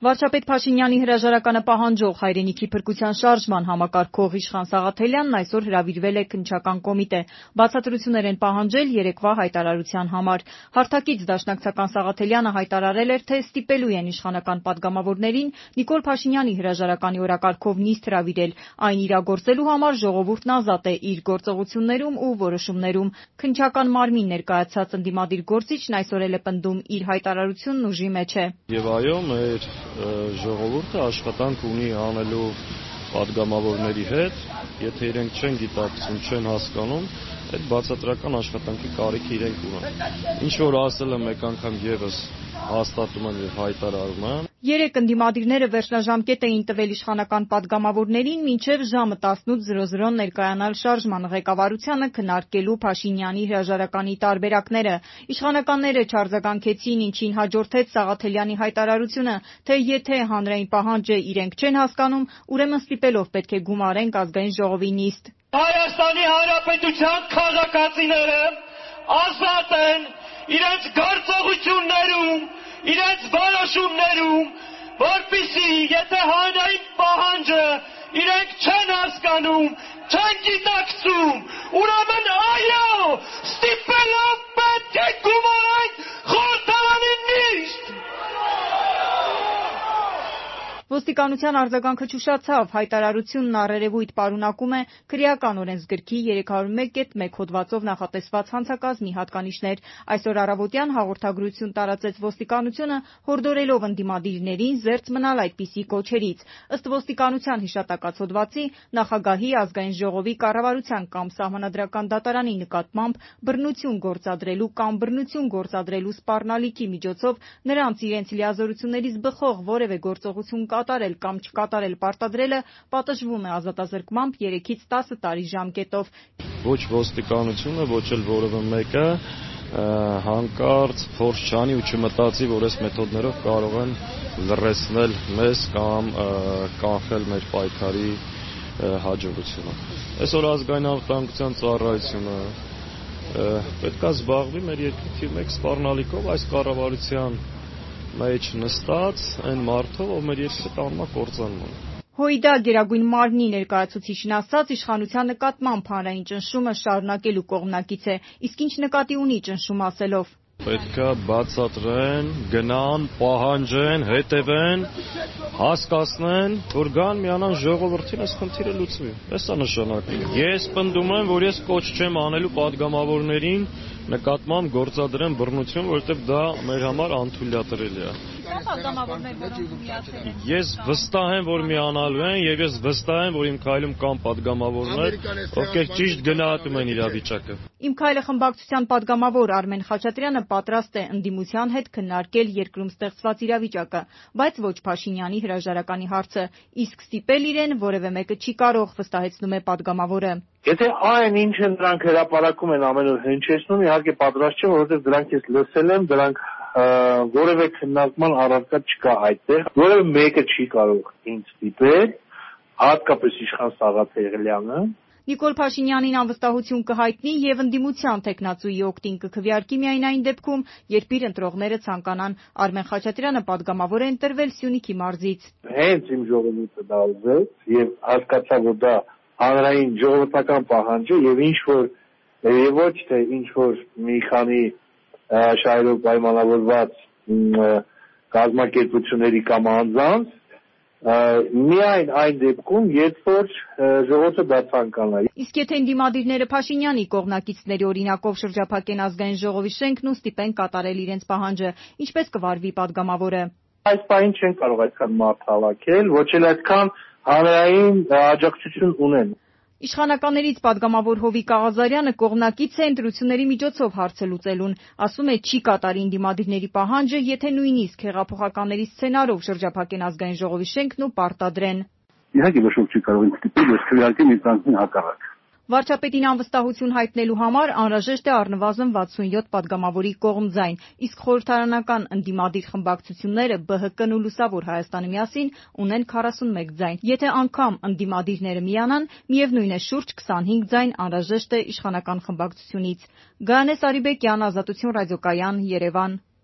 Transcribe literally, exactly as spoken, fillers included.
Վարչապետ Փաշինյանի հրաժարականը պահանջող հայրենիքի փրկության շարժման համակարգող Իշխան Սաղաթելյանն այսօր հրավիրվել է քննչական կոմիտե, բացատրություններ են պահանջել երեկվա հայտարարության համար։ Հարթակից դաշնակցական Սաղաթելյանը հայտարարել էր, թե ստիպելու են իշխանական պատգամավորներին Նիկոլ Փաշինյանի հրաժարականի օրակարգով նիստ հրավիրել, այն իրագործելու համար ժողովուրդն ազատ է իր գործողություններում ու որոշումներում։ Քննչական մարմին ներկայացած ընդդիմադիր գործիչն այսօր էլ է պնդում իր հայտարարությունն ուժի մեջ է։ Եվ այո, մեր ժողովուրդը աշխատանք ունի անելու պատգամավորների հետ, եթե իրենք չեն գիտակցում, չեն հասկանում, այդ բացատրական աշխատանքի կարիք իրենք ունեն։ Ինչ որ ասել եմ մեկ անգամ եւս հաստատում եմ եւ հայտարարում եմ։ Երեք ընդդիմադիրները վերջնաժամկետ էին տվել իշխանական պատգամավորներին մինչև ժամը տասնութ զրո զրոն ներկայանալ շարժման ղեկավարությանը քննարկելու Փաշինյանի հրաժարականի տարբերակները։ Իշխանականները չարձագանքեցին, ինչին հաջորդեց Սաղաթելյանի հայտարարությունը, թե եթե հանրային պահանջը իրենք չեն հասկանում, ուրեմն ստիպելով պետք է գումարենք ազգային ժողովի նիստ։ Հայաստանի Հանրապետության քաղաքացիները ազատ են իրենց գործողություններում, իրենց որոշումներում, որպեսզի եթե հանրային պահանջը իրենք չեն հասկանում, չեն գիտակցում, ուրեմն այո, ստիպելով պետք է գումարենք խորհրդարանի նիստ։ Ոստիկանության արձագանքը չուշացավ, հայտարարությունն առերևույթ պարունակում է քրեական օրենսգրքի երեք հարյուր մեկ կետ մեկ հոդվածով նախատեսված հանցակազմի հատկանիշներ։ Այսօր առավոտյան հաղորդագրություն տարածեց ոստիկանությունը, հորդորելով ընդդիմադիրներին զերծ մնալ այդպիսի կոչերից։ Ըստ ոստիկանության հիշատակած հոդվածի, նախագահի, ազգային ժողովի, կառավարության կամ սահմանադրական դատարանի նկատմամբ բռնություն գործադրելու կամ բռնություն գործադրելու սպառնալիքի միջոցով նրանց իրենց լիազորություններից բխող որևէ գործողություն կատարել կամ չկատարել պարտադրելը պատժվում է ազատազրկմամբ երեքից տասը տարի ժամկետով։ Ոչ ոստիկանությունը, ոչ էլ որևէ մեկը հանկարծ փորձ չանի ու չմտածի, որ այս մեթոդներով կարող են լրացնել մեզ կամ կանխել մեր պայքարի հաջողությունը։ Այսօր ազգային անվտանգության ծառայությունը պետք է զբաղվի մեր երկրի թիվ մեկ սպառնալիքով այս կառավարության մեջ նստած այն մարդով, ով մեր երկրը տանում է կործանման։ ՀՅԴ Գերագույն մարմնի ներկայացուցիչն ասաց, իշխանության նկատմամբ հանրային ճնշումը շարունակելու կողմնակից է, իսկ ինչ նկատի ունի ճնշում ասելով։ Պետք է բացատրեն, գնան, պահանջեն, հետևեն, հասկացնեն, որ գան միանան ժողովրդին, այս խնդիրը լուծվի։ Այս է նշանակում։ Ես պնդում եմ, որ ես կոչ չեմ անելու պատգամավորներին նկատմամբ գործադրեն բռնություն, որովհետև դա մեր համար անթույլատրելի է։ Ես վստահ եմ, որ միանալու են, եւ ես վստահ եմ, որ իմ քայլում կան պատգամավորներ, ովքեր ճիշտ գնահատում են իրավիճակը։ Իմ քայլը խմբակցության պատգամավոր Արմեն Խաչատրյանը պատրաստ է ընդդիմության հետ քննարկել երկրում ստեղծված իրավիճակը, բայց ոչ Փաշինյանի հրաժարականի հարցը, իսկ ստիպել իրեն որևէ մեկը չի կարող, վստահեցնում է պատգամավորը։ Եթե այն ինչը նրանք հրապարակում են ամեն օր հնչեցնում, իհարկե պատրաստ չեմ, որովհետև դրանք ես լսել եմ, դրանք որևէ քննարկման առարկա չկա այդտեղ, որևէ մեկը չի կարող ինձ ստիպել, հատկապես իշխան Սաղաթելյանը։ Նիկոլ Փաշինյանին անվստահություն կհայտնի եւ ընդդիմության տեխնացուի օգտին կքվեարկի միայն այն դեպքում, երբ իր ընտրողները ցանկանան։ Արմեն Խաչատրյանը պատգամավոր է ընտրվել Սյունիքի մարզից։ Հենց իմ ժողովուրդը դա ուզեց եւ հասկացա, որ դա հանրային ժողովրդական պահանջ է եւ ինչ որ եւ ոչ թե ինչ որ մի քանի շահերով պայմանավորված կազմակերպությունների կամ անձանց, միայն այն դեպքում, երբ որ ժողովուրդը դա ցանկանա։ Իսկ եթե ընդդիմադիրները Փաշինյանի կողմնակիցների օրինակով շրջափակեն ազգային ժողովի շենքն ու ստիպեն կատարել իրենց պահանջը, ինչպես կվարվի պատգամավորը։ Այս պահին չեն կարող այդքան մարդ հավաքել, ոչ էլ այդքան հանրային աջակցություն ունեն։ Իշխանականներից պատգամավոր Հովիկ Աղազարյանը կողմնակից է ընտրությունների միջոցով հարցը լուծելուն, ասում է չի կատարի ընդդիմադիրների պահանջը, եթե նույնիսկ հեղափոխականների սցենարով շրջափակեն ազգային ժողովի շենքն ու պարտադրեն։ Իհարկե ոչ չի կարող ինձ ստիպել, ես քվեարկեմ ինձ անձին հակառակ։ Վարչապետին անվստահություն հայտնելու համար անհրաժեշտ է առնվազն վաթսունյոթ պատգամավորի կողմ ձայն, իսկ խորհրդարանական ընդդիմադիր խմբակցությունները Բ Հ Կն ու Լուսավոր Հայաստանը միասին ունեն քառասունմեկ ձայն։ Եթե անգամ ընդդիմադիրները միանան, միևնույն է շուրջ քսանհինգ ձայն անհրաժեշտ է իշխանական խմբակցությունից։ Գայանե Սարիբեկյան, Ազատություն ռադիոկայան, Երևան։